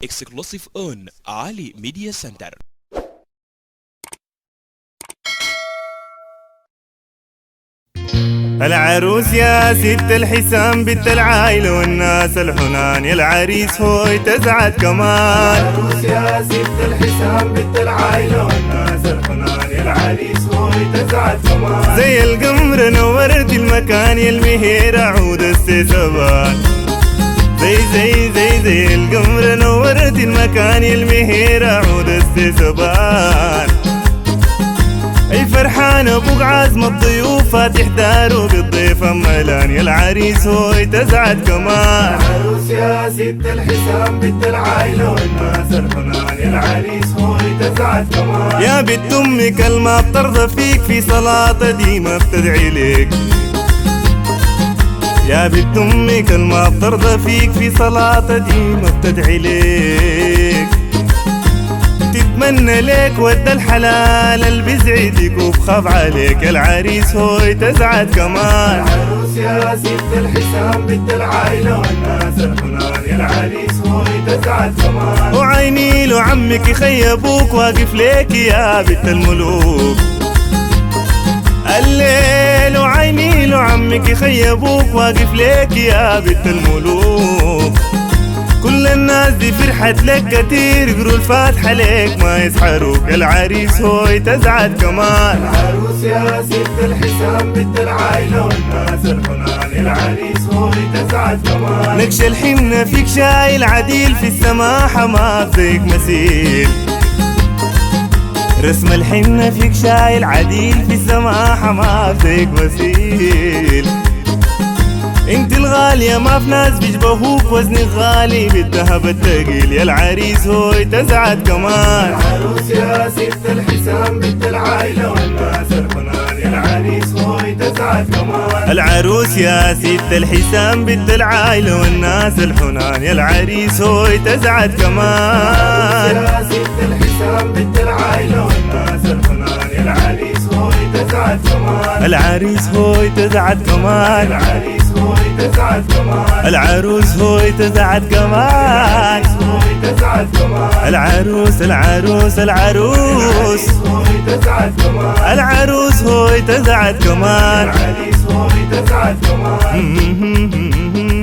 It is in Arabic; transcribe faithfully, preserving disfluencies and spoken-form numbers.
exclusive on Ali Media Center. العروس يا ست الحسام بنت العايلة والناس الحنان، يا العريس هو تزعد كمان. العروس يا ست الحسام بنت العايلة والناس الحنان، يا العريس هو تزعد كمان. زي القمر نورت المكان، يا المهير عود السيسبان. زي زي زي زي القمر نورت المكان، يا المهير عود السيسبان. اي فرحان ابوك عازم الضيوف، فاتح داره بالضيف ملان، يا العريس هو تزعد كمان. العروس يا ست الحسام بنت العايلة والناس الحنان، يا العريس هو تزعد كمان. يا بنت امي كلمة بترضى فيك، في صلاة ديمة بتدعي لك. يا بنت امي كلمة بترضى فيك، في صلاة ديمة بتدعي لك. تتمنى لك ود الحلال اللي بيزعدك وبخاف عليك، يا العريس هو تزعد كمان. العروس يا ست الحسام بنت العايلة والناس الحنان، يا العريس هو تزعد كمان. وعيني له عمك يخي ابوك واقف ليك يا بنت الملوك. الليل وعيني له عمك يخي ابوك واقف ليك يا بنت الملوك. كل الناس دي فرحت لك كتير، يقروا الفاتحة لك ما يسحروك، يا العريس هو تزعد كمان. العروس يا ست الحسام بنت العايلة والناس الحنان، يا العريس هو تزعد كمان. نكش الحنة فيك شايل عديل، في السماحة ما فيك مثيل. رسم الحنة فيك شايل عديل، في السماحة ما فيك مثيل. انت الغالية ما في ناس بيشبهوك، وزنك غالي بالذهب الثقيل، يا العريس هو تزعد كمان. العروس يا ست الحسام بنت العايلة والناس الحنان، يا العريس هو تزعد كمان. العروس يا ست الحسام بنت العايلة والناس الحنان، يا العريس هو تزعد كمان. يا ست الحسام بنت العايلة والناس الحنان، يا العريس هو تزعد كمان. العريس هو تزعد كمان. العريس هو تزعد كمان. العروس هو تزعد كمان. هو تزعد كمان. العروس العروس العروس هو تزعد كمان. العروس هو تزعد كمان. العريس هو تزعد كمان.